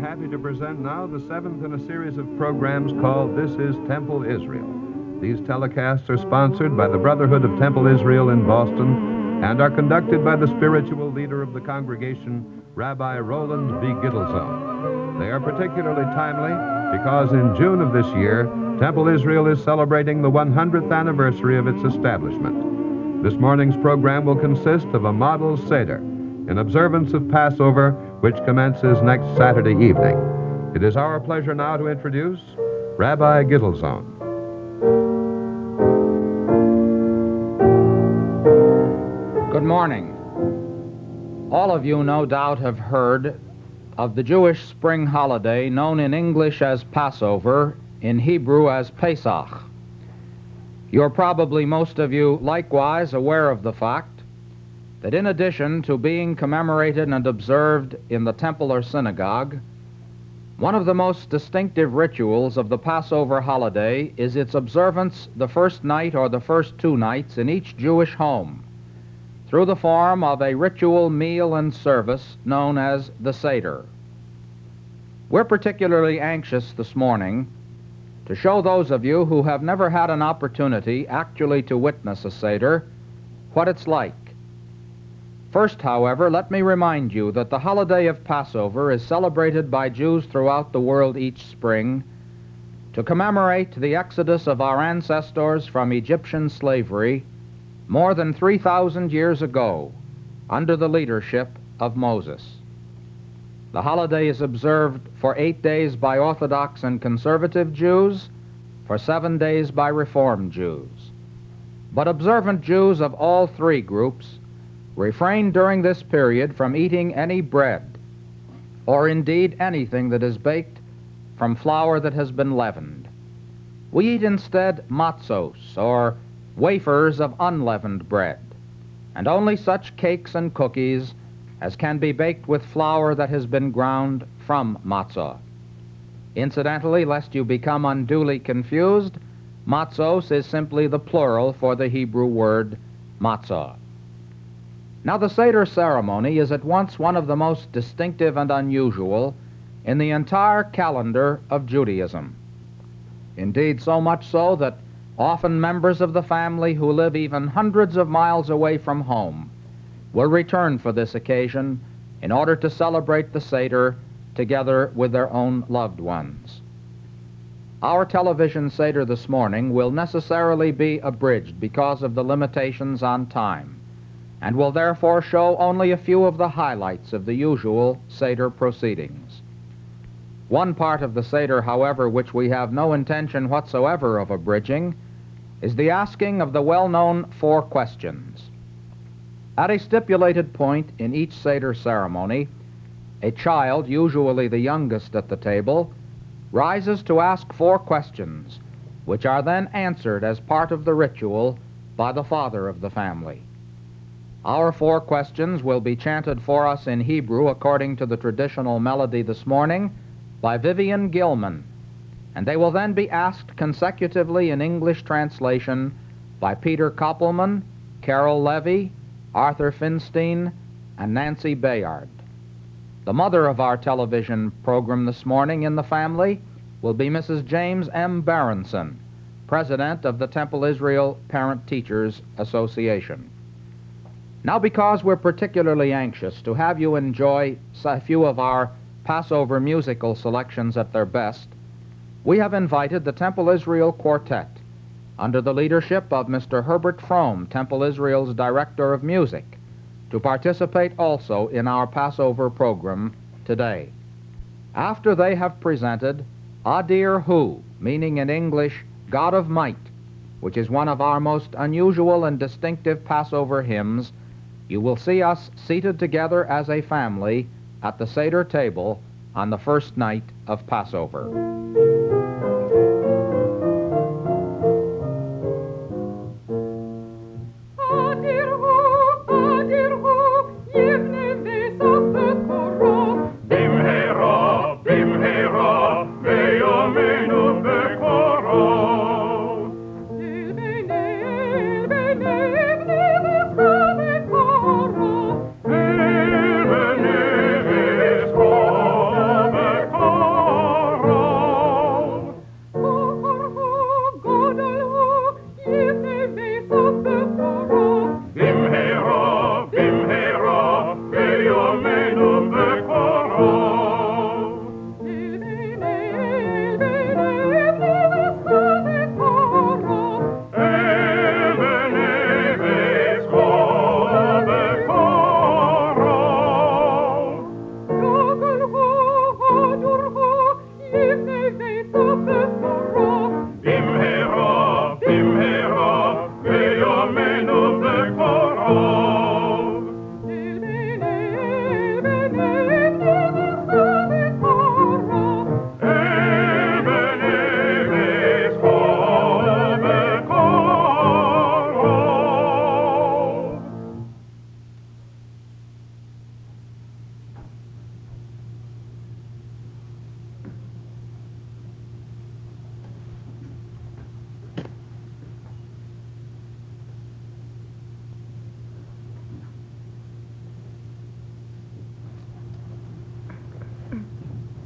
happy to present now the seventh in a series of programs called This is Temple Israel. These telecasts are sponsored by the Brotherhood of Temple Israel in Boston and are conducted by the spiritual leader of the congregation, Rabbi Roland B. Gittleson. They are particularly timely because in June of this year, Temple Israel is celebrating the 100th anniversary of its establishment. This morning's program will consist of a model Seder in observance of Passover, which commences next Saturday evening. It is our pleasure now to introduce Rabbi Gittleson. Good morning. All of you no doubt have heard of the Jewish spring holiday known in English as Passover, in Hebrew as Pesach. You're probably, most of you, likewise aware of the fact that in addition to being commemorated and observed in the temple or synagogue, one of the most distinctive rituals of the Passover holiday is its observance the first night or the first two nights in each Jewish home through the form of a ritual meal and service known as the Seder. We're particularly anxious this morning to show those of you who have never had an opportunity actually to witness a Seder what it's like. First, however, let me remind you that the holiday of Passover is celebrated by Jews throughout the world each spring to commemorate the exodus of our ancestors from Egyptian slavery more than 3,000 years ago under the leadership of Moses. The holiday is observed for 8 days by Orthodox and Conservative Jews, for 7 days by Reformed Jews. But observant Jews of all three groups refrain during this period from eating any bread, or indeed anything that is baked from flour that has been leavened. We eat instead matzos, or wafers of unleavened bread, and only such cakes and cookies as can be baked with flour that has been ground from matzah. Incidentally, lest you become unduly confused, matzos is simply the plural for the Hebrew word matzah. Now, the Seder ceremony is at once one of the most distinctive and unusual in the entire calendar of Judaism. Indeed, so much so that often members of the family who live even hundreds of miles away from home will return for this occasion in order to celebrate the Seder together with their own loved ones. Our television Seder this morning will necessarily be abridged because of the limitations on time, and will therefore show only a few of the highlights of the usual Seder proceedings. One part of the Seder, however, which we have no intention whatsoever of abridging, is the asking of the well-known 4 questions. At a stipulated point in each Seder ceremony, a child, usually the youngest at the table, rises to ask 4 questions, which are then answered as part of the ritual by the father of the family. Our 4 questions will be chanted for us in Hebrew according to the traditional melody this morning by Vivian Gilman, and they will then be asked consecutively in English translation by Peter Koppelman, Carol Levy, Arthur Finstein, and Nancy Bayard. The mother of our television program this morning in the family will be Mrs. James M. Berenson, president of the Temple Israel Parent Teachers Association. Now, because we're particularly anxious to have you enjoy a few of our Passover musical selections at their best, we have invited the Temple Israel Quartet, under the leadership of Mr. Herbert Fromm, Temple Israel's Director of Music, to participate also in our Passover program today. After they have presented Adir Hu, meaning in English, God of Might, which is one of our most unusual and distinctive Passover hymns, you will see us seated together as a family at the Seder table on the first night of Passover.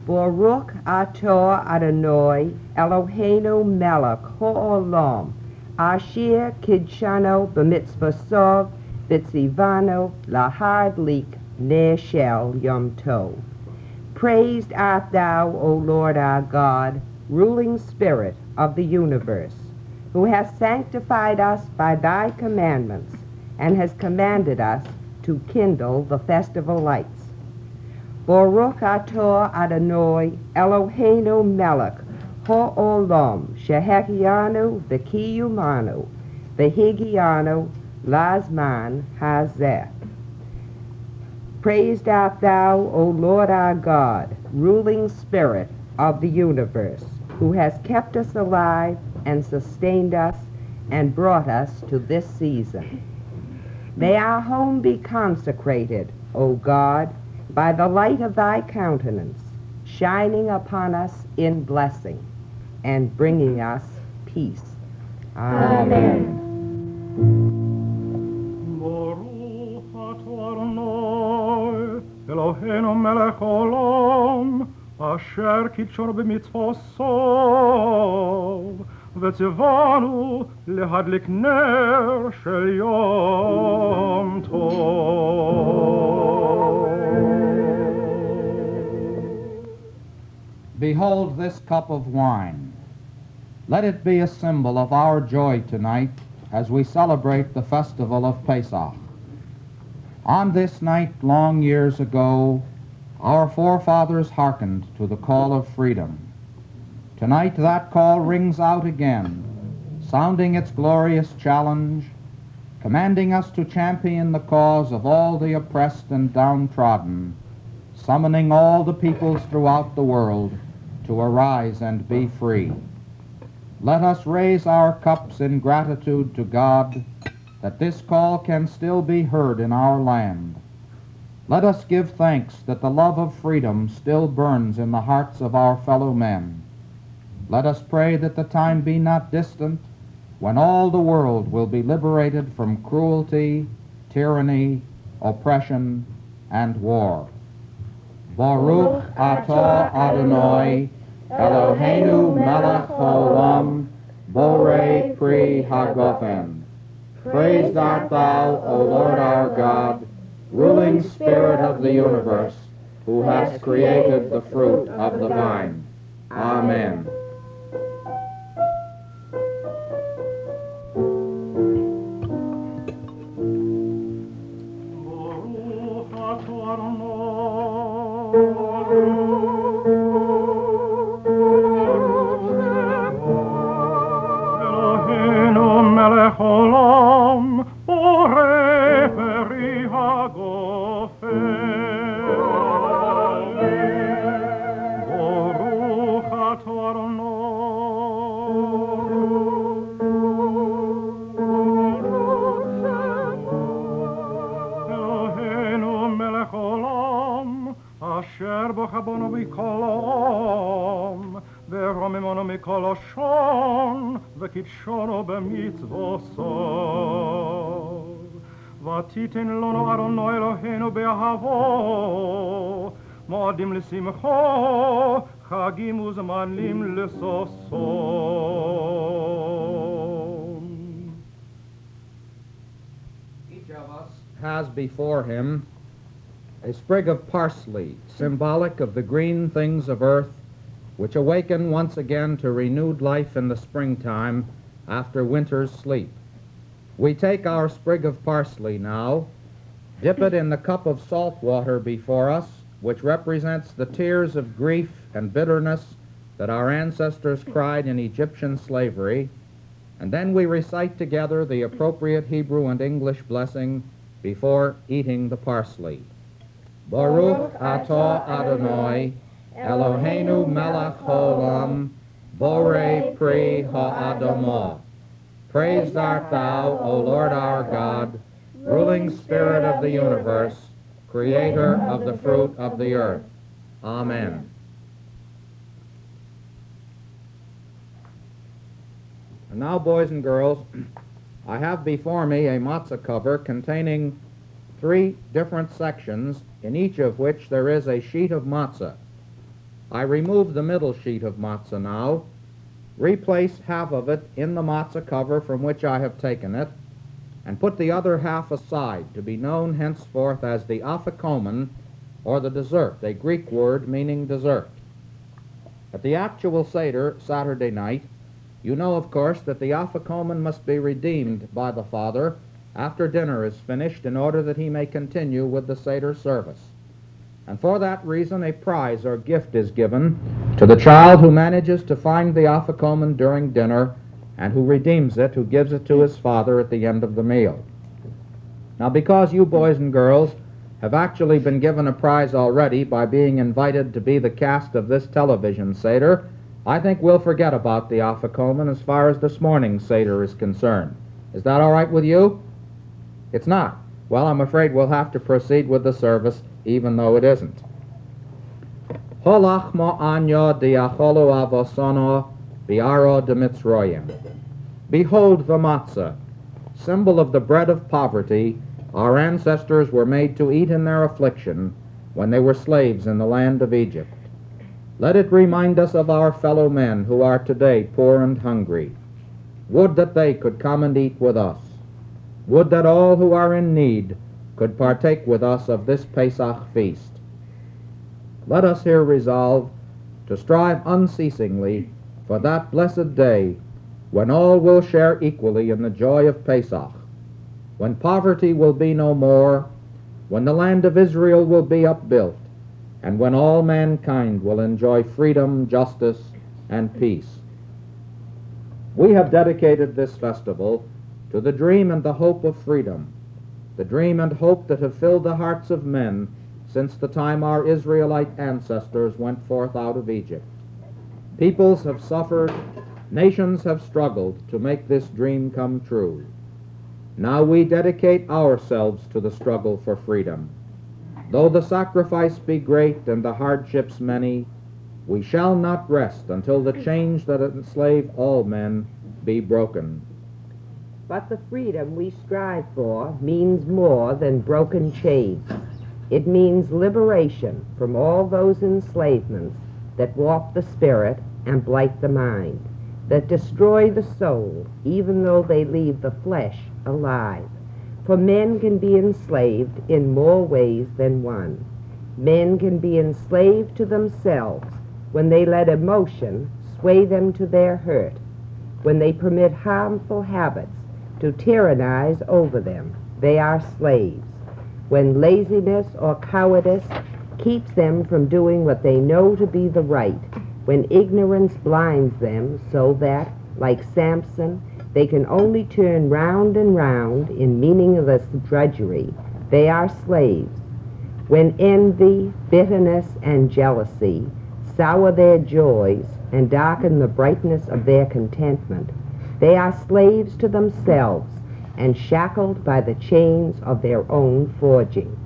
Baruch atah Adonai Eloheinu melech ha'olam asher kidshanu b'mitzvosov v'tzivanu lahadlik ner shel yom tov. Praised art thou, O Lord our God, ruling spirit of the universe, who hast sanctified us by thy commandments and has commanded us to kindle the festival lights. Baruch atah Adonai Eloheinu melech ha'olam shehechianu v'kiyumanu v'higianu lazman hazeh. Praised art thou, O Lord our God, ruling spirit of the universe, who has kept us alive and sustained us and brought us to this season. May our home be consecrated, O God, by the light of thy countenance, shining upon us in blessing and bringing us peace. Amen. Baruch atah Adonai Eloheinu melech haolam asher kidshanu b'mitzvosov v'tzivanu lehadlik ner shel yom tov. Behold this cup of wine. Let it be a symbol of our joy tonight as we celebrate the festival of Pesach. On this night, long years ago, our forefathers hearkened to the call of freedom. Tonight that call rings out again, sounding its glorious challenge, commanding us to champion the cause of all the oppressed and downtrodden, summoning all the peoples throughout the world to arise and be free. Let us raise our cups in gratitude to God that this call can still be heard in our land. Let us give thanks that the love of freedom still burns in the hearts of our fellow men. Let us pray that the time be not distant when all the world will be liberated from cruelty, tyranny, oppression, and war. Baruch atah Adonai Eloheinu melech haolam borei pri hagofen. Praised art thou, O Lord our God, ruling spirit of the universe, who hast created the fruit of the vine. Amen. Baruch atah Adonai Eloheinu melech haolam borei pri hagofen. Baruch atah Eloheinu melech haolam asher bo chabonu mikol ha'am ורוממנו מכל לשון וקידשנו במצוותיו. ותיתן לנו אדוני אלוהינו באהבו מועדים לשמחו חגים וזמנים לששון. Each of us has before him a sprig of parsley, symbolic of the green things of earth, which awaken once again to renewed life in the springtime after winter's sleep. We take our sprig of parsley now, dip it in the cup of salt water before us, which represents the tears of grief and bitterness that our ancestors cried in Egyptian slavery, and then we recite together the appropriate Hebrew and English blessing before eating the parsley. Baruch atah Adonai Eloheinu melech haolam borei pri ha'adamah. Praised art thou, O Lord our God, ruling spirit of the universe, creator of the fruit of the earth. Amen. And now, boys and girls, I have before me a matzah cover containing 3 different sections, in each of which there is a sheet of matzah. I remove the middle sheet of matzah now, replace half of it in the matzah cover from which I have taken it, and put the other half aside, to be known henceforth as the afikomen, or the dessert, a Greek word meaning dessert. At the actual Seder, Saturday night, you know, of course, that the afikomen must be redeemed by the father after dinner is finished in order that he may continue with the Seder service. And for that reason, a prize or gift is given to the child who manages to find the afikomen during dinner and who redeems it, who gives it to his father at the end of the meal. Now, because you boys and girls have actually been given a prize already by being invited to be the cast of this television Seder, I think we'll forget about the afikomen as far as this morning's Seder is concerned. Is that all right with you? It's not. Well, I'm afraid we'll have to proceed with the service, even though it isn't. Holach mo'anyo diacholu avosono biaro de Mitzroyim. Behold the matzah, symbol of the bread of poverty our ancestors were made to eat in their affliction when they were slaves in the land of Egypt. Let it remind us of our fellow men who are today poor and hungry. Would that they could come and eat with us. Would that all who are in need could partake with us of this Pesach feast. Let us here resolve to strive unceasingly for that blessed day when all will share equally in the joy of Pesach, when poverty will be no more, when the land of Israel will be upbuilt, and when all mankind will enjoy freedom, justice, and peace. We have dedicated this festival to the dream and the hope of freedom, the dream and hope that have filled the hearts of men since the time our Israelite ancestors went forth out of Egypt. Peoples have suffered, nations have struggled to make this dream come true. Now we dedicate ourselves to the struggle for freedom. Though the sacrifice be great and the hardships many, we shall not rest until the chains that enslave all men be broken. But the freedom we strive for means more than broken chains. It means liberation from all those enslavements that warp the spirit and blight the mind, that destroy the soul, even though they leave the flesh alive. For men can be enslaved in more ways than one. Men can be enslaved to themselves when they let emotion sway them to their hurt, when they permit harmful habits to tyrannize over them. They are slaves. When laziness or cowardice keeps them from doing what they know to be the right, when ignorance blinds them so that, like Samson, they can only turn round and round in meaningless drudgery, they are slaves. When envy, bitterness, and jealousy sour their joys and darken the brightness of their contentment, they are slaves to themselves and shackled by the chains of their own forging.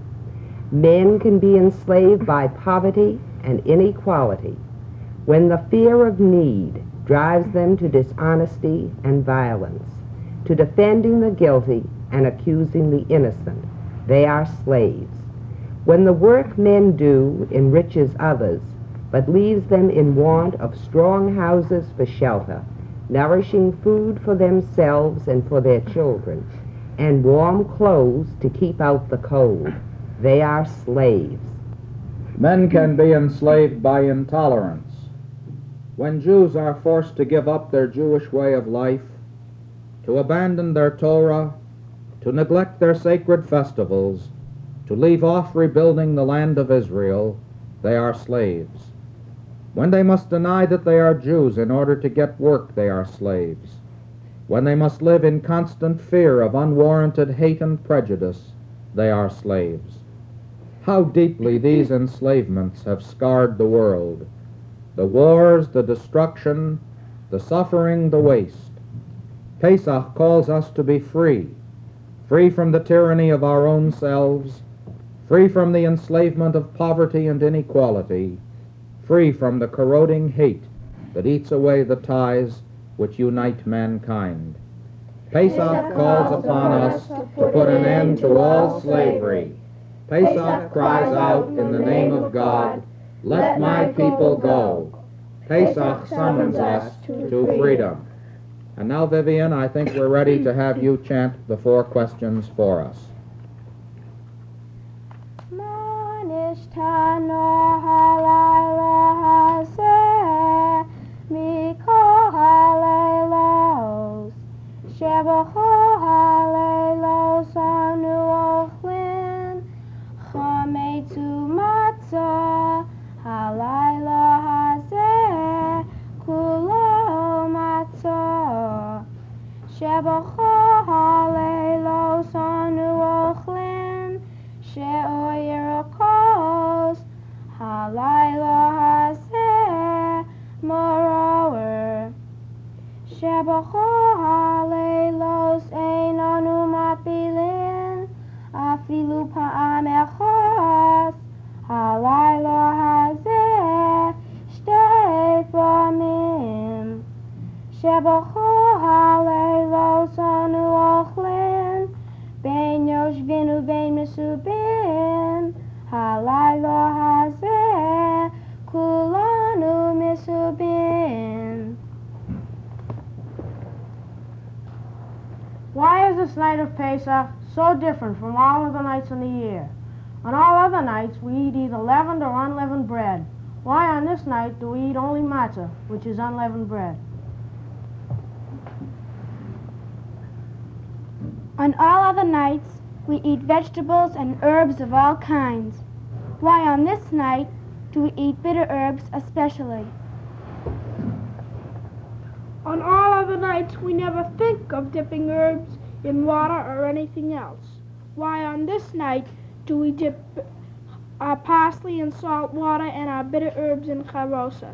Men can be enslaved by poverty and inequality when the fear of need drives them to dishonesty and violence, to defending the guilty and accusing the innocent. They are slaves. When the work men do enriches others, but leaves them in want of strong houses for shelter, nourishing food for themselves and for their children, and warm clothes to keep out the cold, they are slaves. Men can be enslaved by intolerance. When Jews are forced to give up their Jewish way of life, to abandon their Torah, to neglect their sacred festivals, to leave off rebuilding the land of Israel, they are slaves. When they must deny that they are Jews in order to get work, they are slaves. When they must live in constant fear of unwarranted hate and prejudice, they are slaves. How deeply these enslavements have scarred the world. The wars, the destruction, the suffering, the waste. Pesach calls us to be free, free from the tyranny of our own selves, free from the enslavement of poverty and inequality, free from the corroding hate that eats away the ties which unite mankind. Pesach calls upon us to put an end to all slavery. Pesach cries out in the name of God, Let my people go. Pesach summons us to freedom. And now, Vivian, I think we're ready to have you chant the 4 questions for us. Why is this night of Pesach so different from all other nights in the year? On all other nights, we eat either leavened or unleavened bread. Why on this night do we eat only matzah, which is unleavened bread? On all other nights, we eat vegetables and herbs of all kinds. Why on this night do we eat bitter herbs especially? On all other nights, we never think of dipping herbs in water or anything else. Why on this night do we dip our parsley in salt water and our bitter herbs in charosas?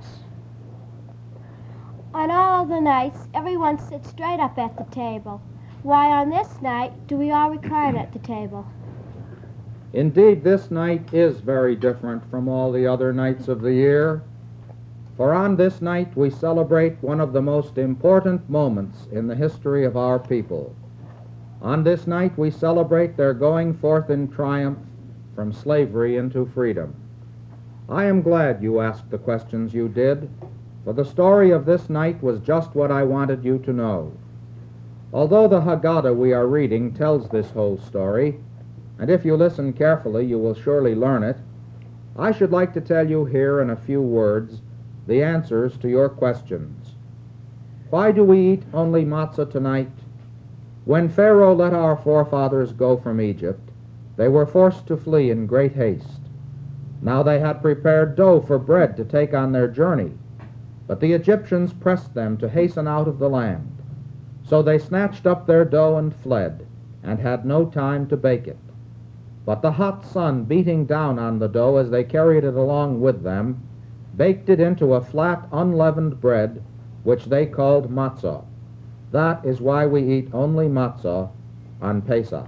On all other nights, everyone sits straight up at the table. Why on this night do we all recline at the table? Indeed, this night is very different from all the other nights of the year. For on this night we celebrate one of the most important moments in the history of our people. On this night we celebrate their going forth in triumph from slavery into freedom. I am glad you asked the questions you did, for the story of this night was just what I wanted you to know. Although the Haggadah we are reading tells this whole story, and if you listen carefully you will surely learn it, I should like to tell you here in a few words the answers to your questions. Why do we eat only matzah tonight? When Pharaoh let our forefathers go from Egypt, they were forced to flee in great haste. Now they had prepared dough for bread to take on their journey, but the Egyptians pressed them to hasten out of the land. So they snatched up their dough and fled, and had no time to bake it. But the hot sun beating down on the dough as they carried it along with them, baked it into a flat, unleavened bread, which they called matzah. That is why we eat only matzah on Pesach.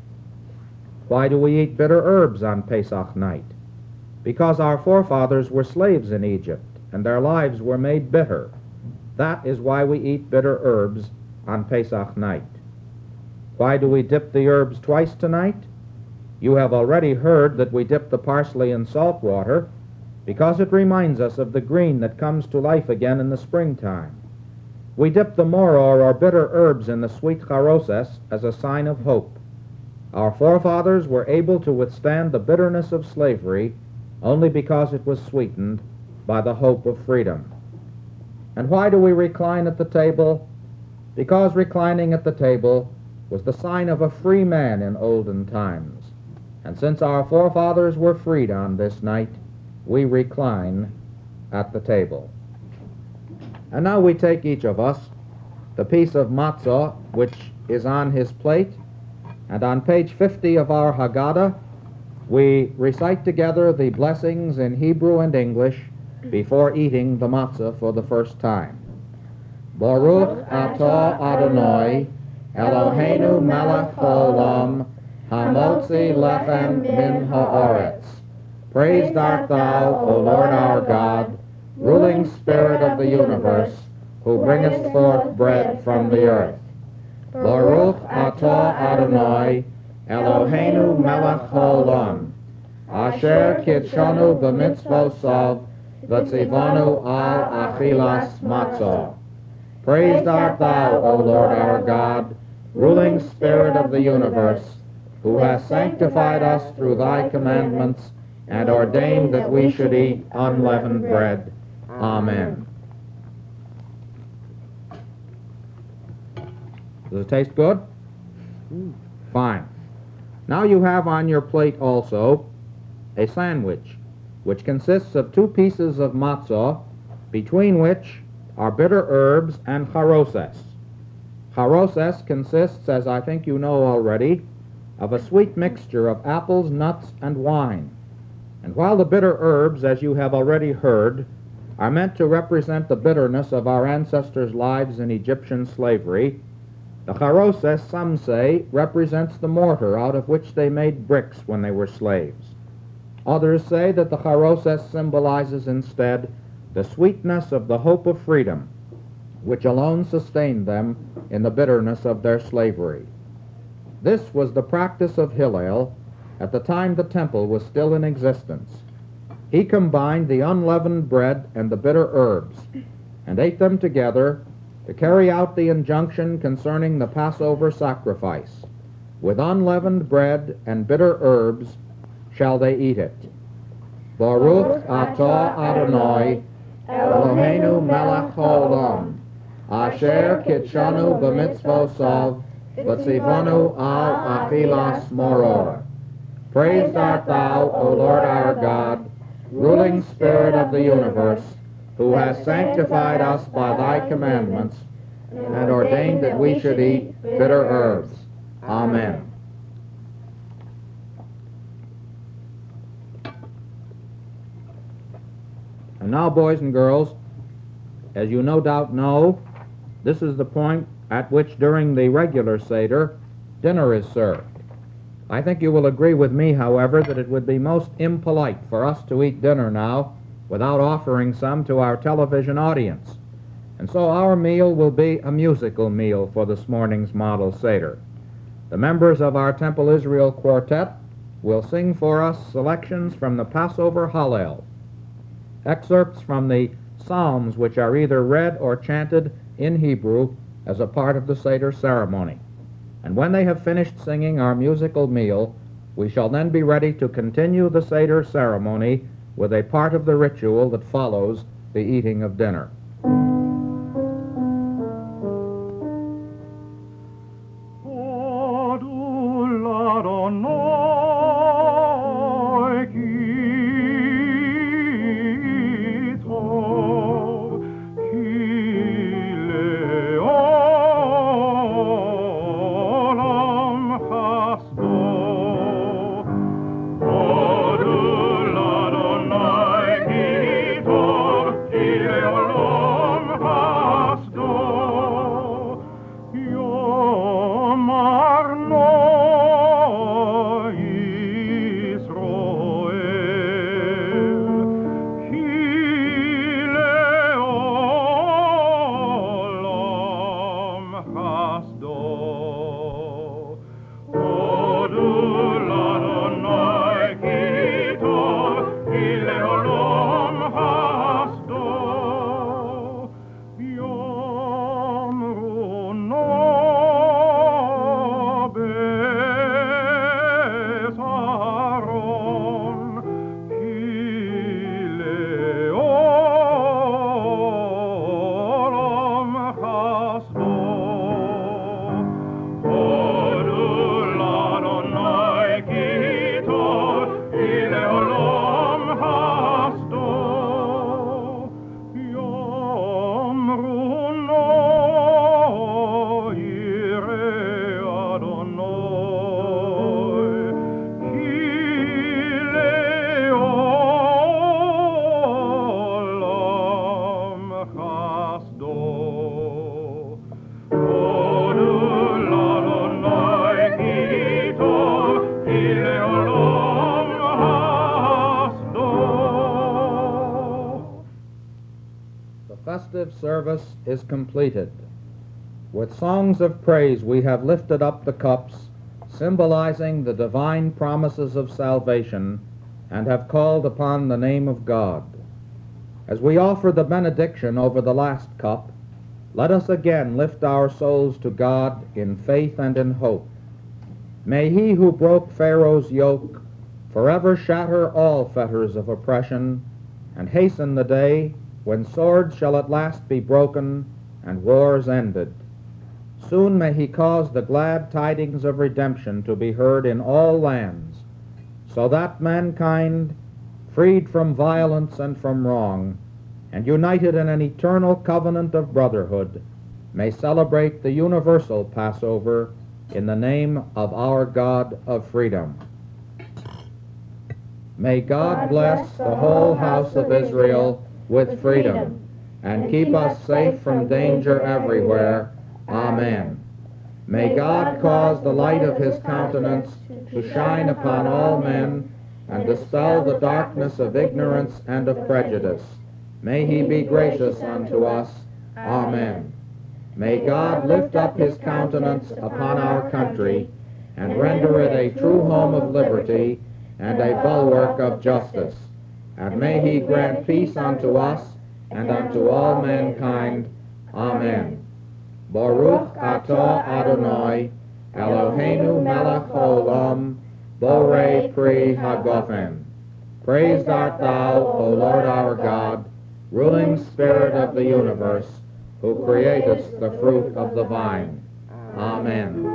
Why do we eat bitter herbs on Pesach night? Because our forefathers were slaves in Egypt, and their lives were made bitter. That is why we eat bitter herbs on Pesach night. Why do we dip the herbs twice tonight? You have already heard that we dip the parsley in salt water, because it reminds us of the green that comes to life again in the springtime. We dip the moror or bitter herbs in the sweet charosas as a sign of hope. Our forefathers were able to withstand the bitterness of slavery only because it was sweetened by the hope of freedom. And why do we recline at the table? Because reclining at the table was the sign of a free man in olden times. And since our forefathers were freed on this night, we recline at the table. And now we take each of us the piece of matzah which is on his plate, and on page 50 of our Haggadah we recite together the blessings in Hebrew and English before eating the matzah for the first time. Baruch atah Adonai Eloheinu melech haolam hamotzi lechem min haaretz. Praised art thou, O Lord our God, ruling Spirit of the universe, who bringest forth bread from the earth. Baruch atah Adonai Eloheinu melech haolam Asher kitshanu b'mitzvosav, v'tzivanu al achilas matzah. Praised art thou, O Lord our God, ruling Spirit of the universe, who hast sanctified us through thy commandments and ordained that we should eat unleavened bread. Amen. Does it taste good? Fine. Now you have on your plate also a sandwich, which consists of 2 pieces of matzah, between which are bitter herbs and charoses. Charoses consists, as I think you know already, of a sweet mixture of apples, nuts, and wine. And while the bitter herbs, as you have already heard, are meant to represent the bitterness of our ancestors' lives in Egyptian slavery, the charoses, some say, represents the mortar out of which they made bricks when they were slaves. Others say that the charoses symbolizes instead the sweetness of the hope of freedom, which alone sustained them in the bitterness of their slavery. This was the practice of Hillel at the time the temple was still in existence. He combined the unleavened bread and the bitter herbs, and ate them together to carry out the injunction concerning the Passover sacrifice. With unleavened bread and bitter herbs shall they eat it. Baruch atah Adonai, Eloheinu melech haolam, asher kitshanu b'mitzvosav, v'tzivanu al achilas moror. Praised art thou, O Lord our God, ruling Spirit of the universe, who has sanctified us by thy commandments and ordained that we should eat bitter herbs. Amen. And now, boys and girls, as you no doubt know, this is the point at which during the regular Seder, dinner is served. I think you will agree with me, however, that it would be most impolite for us to eat dinner now without offering some to our television audience. And so our meal will be a musical meal for this morning's model Seder. The members of our Temple Israel Quartet will sing for us selections from the Passover Hallel, excerpts from the Psalms which are either read or chanted in Hebrew as a part of the Seder ceremony. And when they have finished singing our musical meal, we shall then be ready to continue the Seder ceremony with a part of the ritual that follows the eating of dinner. Service is completed. With songs of praise we have lifted up the cups, symbolizing the divine promises of salvation and have called upon the name of God. As we offer the benediction over the last cup, let us again lift our souls to God in faith and in hope. May he who broke Pharaoh's yoke forever shatter all fetters of oppression and hasten the day when swords shall at last be broken and wars ended. Soon may he cause the glad tidings of redemption to be heard in all lands, so that mankind, freed from violence and from wrong, and united in an eternal covenant of brotherhood, may celebrate the universal Passover in the name of our God of freedom. May God bless the whole house of Israel with freedom, and keep us safe from danger everywhere. Amen. May God cause the light of his countenance to shine upon all men, and dispel the darkness of ignorance and of prejudice. May he be gracious unto us. Amen. May God lift up his countenance upon our country, and render it a true home of liberty and a bulwark of justice. And may he grant peace unto us and unto all mankind. Amen. Baruch atah Adonai, Eloheinu melech haolam, borei pri hagofen. Praised art thou, O Lord our God, ruling Spirit of the universe, who createst the fruit of the vine. Amen.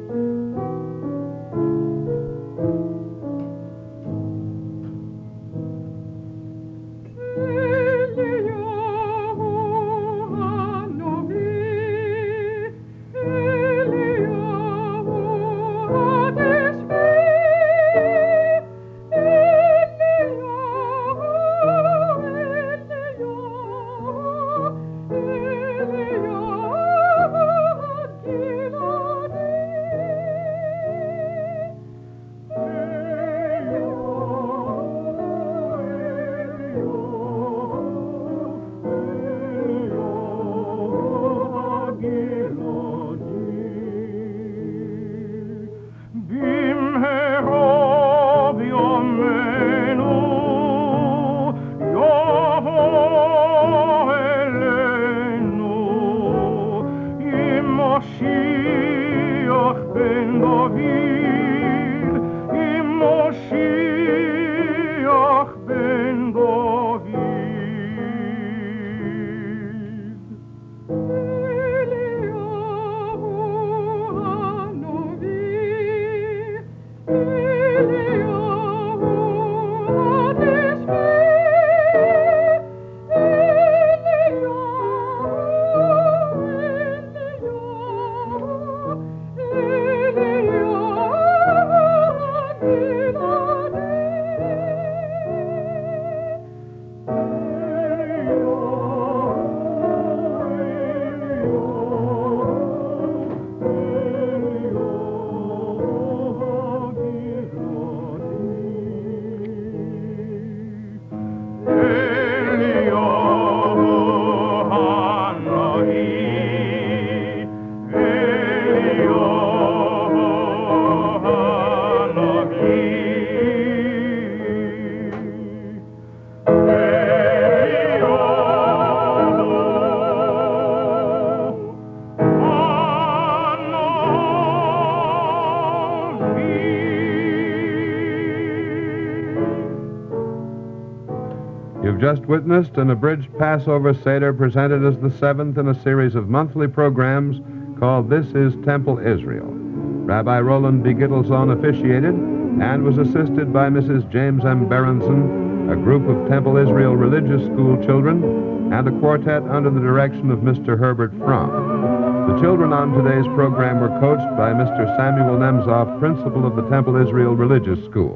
You've just witnessed an abridged Passover Seder presented as the seventh in a series of monthly programs called This is Temple Israel. Rabbi Roland B. Gittleson officiated and was assisted by Mrs. James M. Berenson, a group of Temple Israel religious school children, and a quartet under the direction of Mr. Herbert Fromm. The children on today's program were coached by Mr. Samuel Nemzoff, principal of the Temple Israel Religious School.